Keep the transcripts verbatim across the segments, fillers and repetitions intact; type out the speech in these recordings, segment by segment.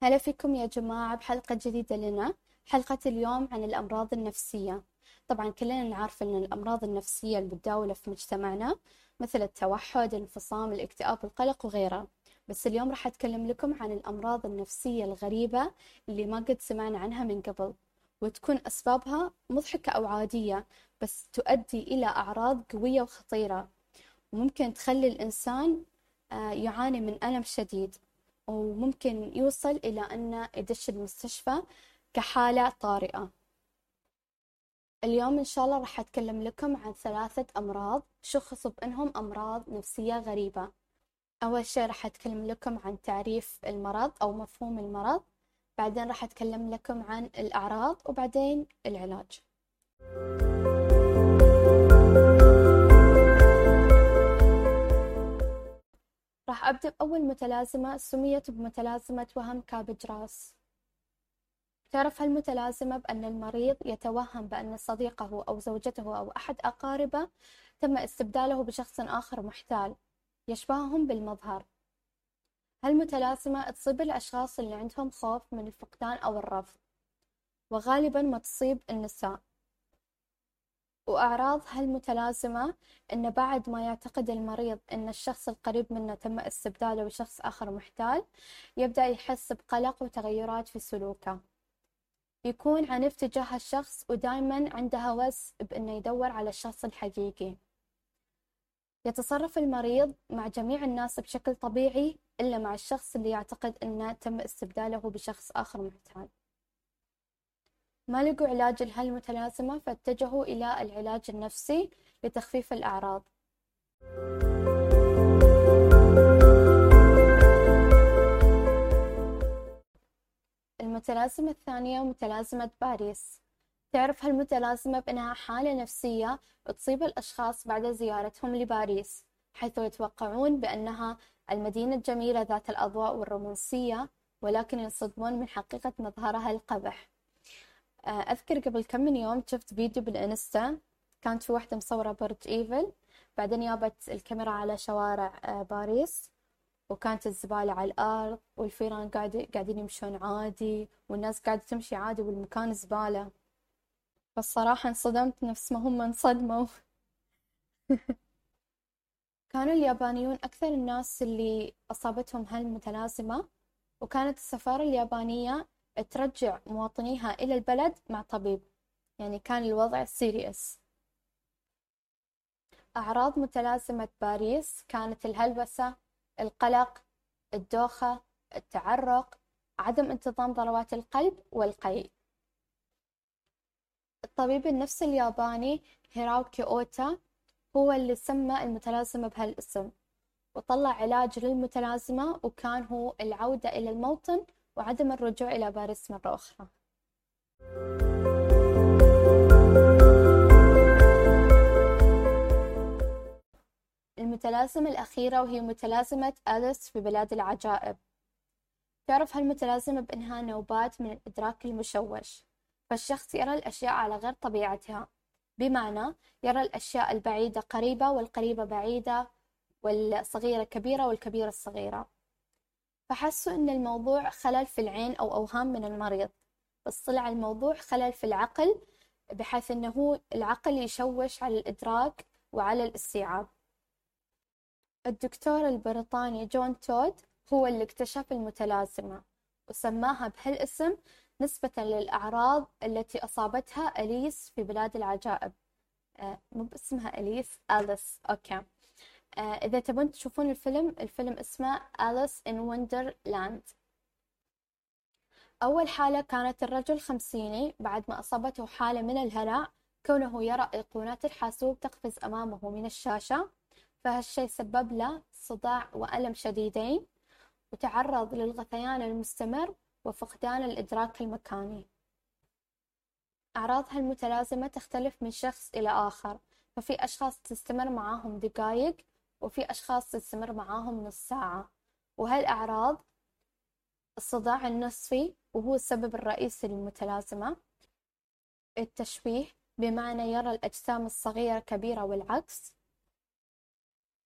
هلا فيكم يا جماعة بحلقة جديدة لنا. حلقة اليوم عن الأمراض النفسية. طبعا كلنا نعرف أن الأمراض النفسية المتداولة في مجتمعنا مثل التوحد، الانفصام، الاكتئاب، القلق وغيرها. بس اليوم راح أتكلم لكم عن الأمراض النفسية الغريبة اللي ما قد سمعنا عنها من قبل، وتكون أسبابها مضحكة أو عادية، بس تؤدي إلى أعراض قوية وخطيرة، وممكن تخلي الإنسان آه، يعاني من ألم شديد، وممكن يوصل إلى أنه يدش المستشفى كحالة طارئة. اليوم إن شاء الله راح أتكلم لكم عن ثلاثة أمراض شخصوا بأنهم أمراض نفسية غريبة. أول شيء راح أتكلم لكم عن تعريف المرض أو مفهوم المرض، بعدين راح أتكلم لكم عن الأعراض، وبعدين العلاج. راح أبدأ بأول متلازمة سميت بمتلازمة وهم كابجراس. تعرف هالمتلازمة بأن المريض يتوهم بأن صديقه أو زوجته أو أحد أقاربه تم استبداله بشخص آخر محتال يشبههم بالمظهر. هالمتلازمة تصيب الأشخاص اللي عندهم خوف من الفقدان أو الرفض، وغالبا ما تصيب النساء. وأعراض هالمتلازمة إن بعد ما يعتقد المريض إن الشخص القريب منه تم استبداله بشخص آخر محتال، يبدأ يحس بقلق وتغيرات في سلوكه، يكون عنيف تجاه الشخص، ودايما عنده هوس بأنه يدور على الشخص الحقيقي. يتصرف المريض مع جميع الناس بشكل طبيعي إلا مع الشخص اللي يعتقد أنه تم استبداله بشخص آخر محتال. ما لقوا علاج لهالمتلازمة فاتجهوا إلى العلاج النفسي لتخفيف الأعراض. المتلازمة الثانية متلازمة باريس. تعرف هالمتلازمة بأنها حالة نفسية تصيب الأشخاص بعد زيارتهم لباريس، حيث يتوقعون بأنها المدينة الجميلة ذات الأضواء والرومانسية، ولكن ينصدمون من حقيقة مظهرها القبح. أذكر قبل كم من يوم شفت فيديو بالإنستا، كانت في واحدة مصورة برج إيفل، بعدين جابت الكاميرا على شوارع باريس، وكانت الزبالة على الأرض، والفيران قاعد قاعدين يمشون عادي، والناس قاعدة تمشي عادي، والمكان زبالة. فالصراحة انصدمت نفس ما هم انصدموا. كانوا اليابانيون أكثر الناس اللي أصابتهم هالمتلازمة، وكانت السفارة اليابانية ترجع مواطنيها إلى البلد مع طبيب، يعني كان الوضع سيريس. أعراض متلازمة باريس كانت الهلوسة، القلق، الدوخة، التعرق، عدم انتظام ضربات القلب والقيء. الطبيب النفسي الياباني هيراوكي أوتا هو اللي سمى المتلازمة بهالاسم، وطلع علاج للمتلازمة، وكان هو العودة إلى الموطن وعدم الرجوع إلى باريس مرة أخرى. المتلازمة الأخيرة وهي متلازمة أليس في بلاد العجائب. تعرف هالمتلازمة بأنها نوبات من الإدراك المشوش، فالشخص يرى الأشياء على غير طبيعتها، بمعنى يرى الأشياء البعيدة قريبة والقريبة بعيدة، والصغيرة كبيرة والكبيرة صغيرة. فحسوا أن الموضوع خلل في العين أو أوهام من المريض، بس طلع الموضوع خلل في العقل، بحيث أنه العقل يشوش على الإدراك وعلى الاستيعاب. الدكتور البريطاني جون تود هو اللي اكتشف المتلازمة، وسماها بهالاسم نسبة للأعراض التي أصابتها أليس في بلاد العجائب. آه مو باسمها أليس، أليس. أوكي. آه إذا تبون تشوفون الفيلم، الفيلم اسمه أليس إن وندرلاند. أول حالة كانت الرجل خمسيني بعد ما أصابته حالة من الهلع، كونه يرى أيقونات الحاسوب تقفز أمامه من الشاشة، فهالشي سبب له صداع وألم شديدين، وتعرض للغثيان المستمر وفقدان الإدراك المكاني. أعراض هالمتلازمة تختلف من شخص إلى آخر، ففي أشخاص تستمر معاهم دقايق، وفي أشخاص تستمر معاهم نص ساعة. وهالأعراض الصداع النصفي وهو السبب الرئيسي للمتلازمة، التشويه بمعنى يرى الأجسام الصغيرة كبيرة والعكس،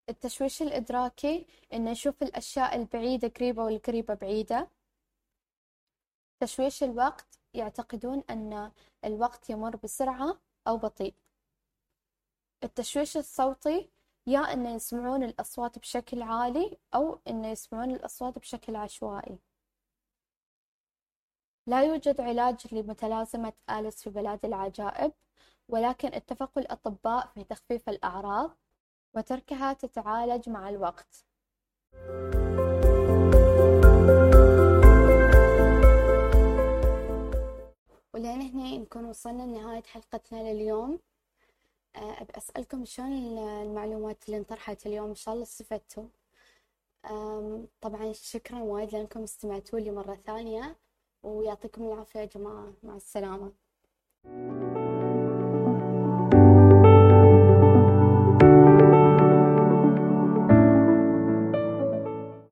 التشويش الإدراكي إنه يشوف الأشياء البعيدة قريبة والقريبة بعيدة، تشويش الوقت، يعتقدون أن الوقت يمر بسرعة أو بطيء. التشويش الصوتي، يا أن يسمعون الأصوات بشكل عالي أو أن يسمعون الأصوات بشكل عشوائي. لا يوجد علاج لمتلازمة آليس في بلاد العجائب، ولكن اتفقوا الأطباء في تخفيف الأعراض وتركها تتعالج مع الوقت. ولين هنا نكون وصلنا لنهاية حلقتنا لليوم. أبي أسألكم شلون المعلومات اللي انطرحت اليوم، إن شاء الله استفدتوا. طبعا شكرا وايد لأنكم استمعتوا لي مرة ثانية، ويعطيكم العافية يا جماعة، مع السلامة.